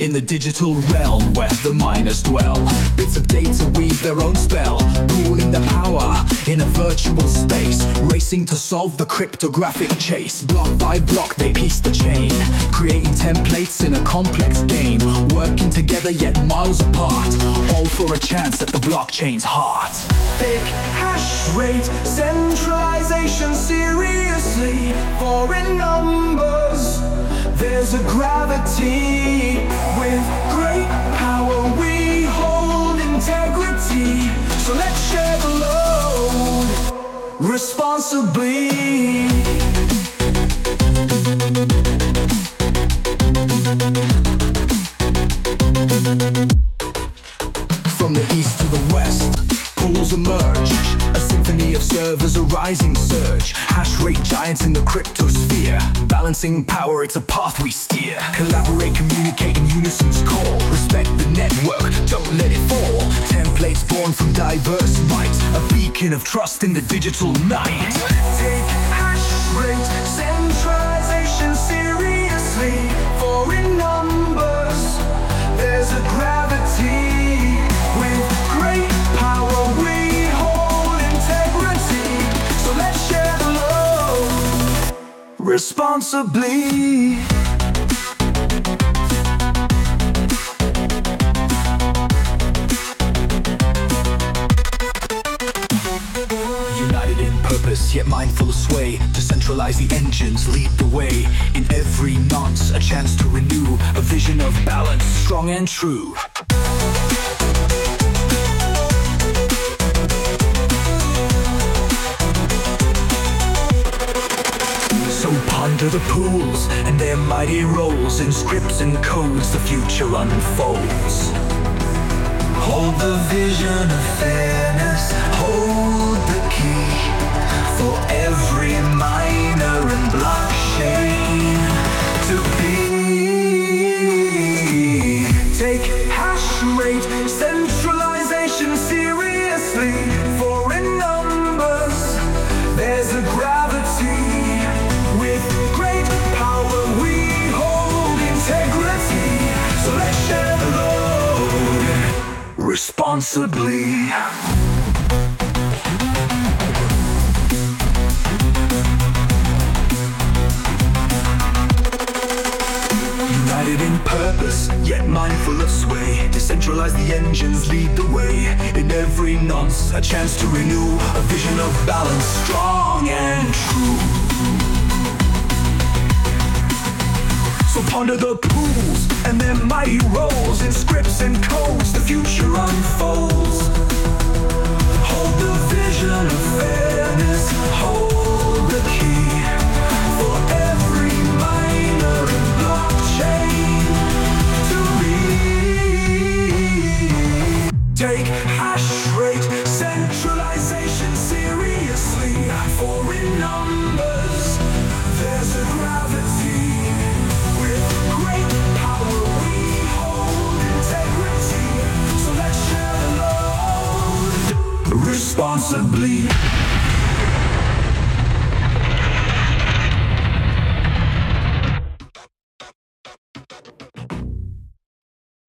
in the digital realm where the miners dwell. Bits of data weave their own spell, pooling their power in a virtual space, racing to solve the cryptographic chase. Block by block they piece the chain, creating templates in a complex game, working together yet miles apart, all for a chance at the blockchain's heart. Thick hash rate, centralization seriously, foreign numbers. There's a gravity. With great power we hold integrity. So let's share the load responsibly. From the east to the west, pools emerge, a symphony of servers, a rising surge. Hash rate giants in the cryptosphere, balancing power, it's a path we steer. Collaborate, communicate in unison's call. Respect the network, don't let it fall. Templates born from diverse minds, a beacon of trust in the digital night. Take hash rate, centralization seriously, foreign numbers. There's a gravity. With great power we hold integrity. So let's share the load responsibly. United in purpose, yet mindful of sway. To centralize the engines, lead the way. In every nonce, a chance to renew. A vision of balance, strong and true. So ponder the pools and their mighty roles. In scripts and codes the future unfolds. Hold the vision of fairness, hold the key for every miner and blockchain to be. Take hash rate, centralization seriously, foreign numbers. There's a gravity. With great power we hold integrity. So let's share the load responsibly. United in purpose, yet mindful of sway. Decentralize the engines, lead the way. In every nonce, a chance to renew. A vision of balance, strong and true. So ponder the pools and their mighty roles. In scripts and codes the future unfolds. Hold the vision of fairness, hold the key for every miner and blockchain to be. Take hash rate, centralization seriously, foreign numbers. There's a gravity. Responsibly.